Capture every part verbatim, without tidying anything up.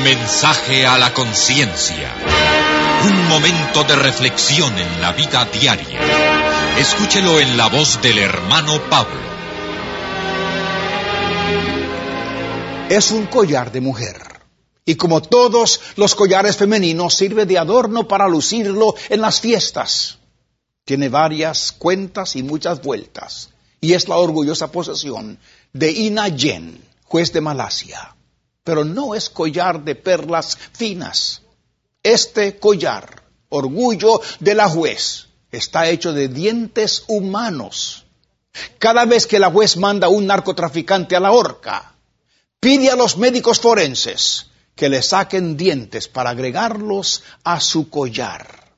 Mensaje a la conciencia. Un momento de reflexión en la vida diaria. Escúchelo en la voz del hermano Pablo. Es un collar de mujer. Y como todos los collares femeninos, sirve de adorno para lucirlo en las fiestas. Tiene varias cuentas y muchas vueltas. Y es la orgullosa posesión de Ina Yen, juez de Malasia. Pero no es collar de perlas finas. Este collar, orgullo de la juez, está hecho de dientes humanos. Cada vez que la juez manda a un narcotraficante a la horca, pide a los médicos forenses que le saquen dientes para agregarlos a su collar.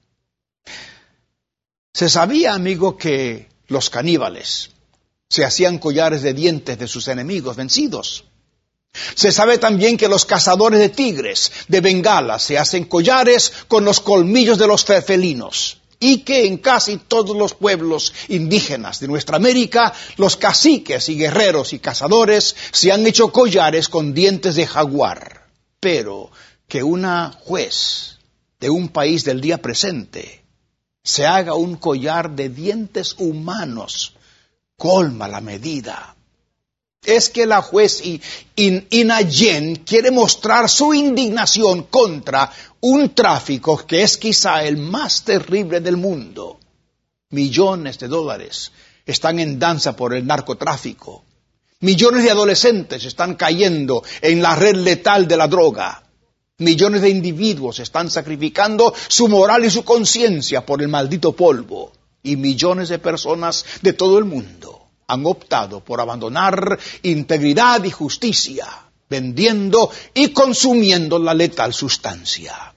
Se sabía, amigo, que los caníbales se hacían collares de dientes de sus enemigos vencidos. Se sabe también que los cazadores de tigres, de Bengala, se hacen collares con los colmillos de los felinos. Y que en casi todos los pueblos indígenas de nuestra América, los caciques y guerreros y cazadores se han hecho collares con dientes de jaguar. Pero que una juez de un país del día presente se haga un collar de dientes humanos, colma la medida. Es que la juez Ina Yen quiere mostrar su indignación contra un tráfico que es quizá el más terrible del mundo. Millones de dólares están en danza por el narcotráfico. Millones de adolescentes están cayendo en la red letal de la droga. Millones de individuos están sacrificando su moral y su conciencia por el maldito polvo. Y millones de personas de todo el mundo han optado por abandonar integridad y justicia, vendiendo y consumiendo la letal sustancia.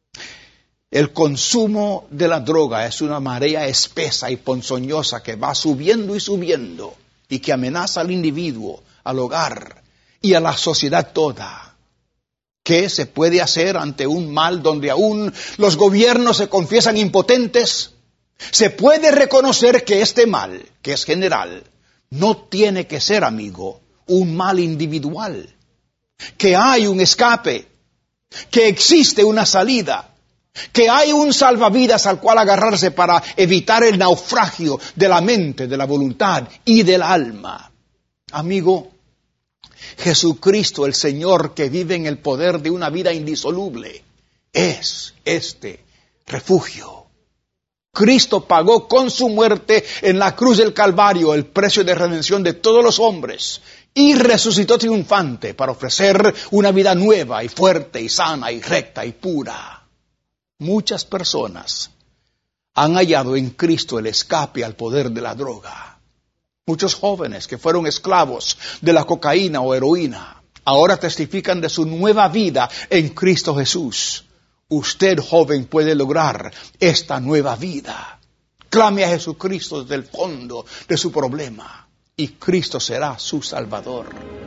El consumo de la droga es una marea espesa y ponzoñosa que va subiendo y subiendo y que amenaza al individuo, al hogar y a la sociedad toda. ¿Qué se puede hacer ante un mal donde aún los gobiernos se confiesan impotentes? Se puede reconocer que este mal, que es general, no tiene que ser, amigo, un mal individual, que hay un escape, que existe una salida, que hay un salvavidas al cual agarrarse para evitar el naufragio de la mente, de la voluntad y del alma. Amigo, Jesucristo, el Señor que vive en el poder de una vida indisoluble, es este refugio. Cristo pagó con su muerte en la cruz del Calvario el precio de redención de todos los hombres y resucitó triunfante para ofrecer una vida nueva y fuerte y sana y recta y pura. Muchas personas han hallado en Cristo el escape al poder de la droga. Muchos jóvenes que fueron esclavos de la cocaína o heroína ahora testifican de su nueva vida en Cristo Jesús. Usted, joven, puede lograr esta nueva vida. Clame a Jesucristo desde el fondo de su problema y Cristo será su Salvador.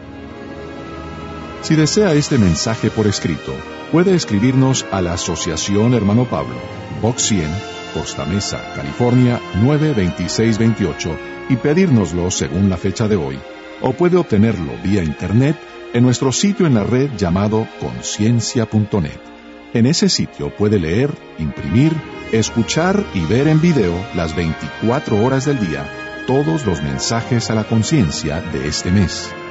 Si desea este mensaje por escrito, puede escribirnos a la Asociación Hermano Pablo, Box cien, Costa Mesa, California nueve veintiséis veintiocho y pedírnoslo según la fecha de hoy. O puede obtenerlo vía internet en nuestro sitio en la red llamado conciencia punto net. En ese sitio puede leer, imprimir, escuchar y ver en video las veinticuatro horas del día todos los mensajes a la conciencia de este mes.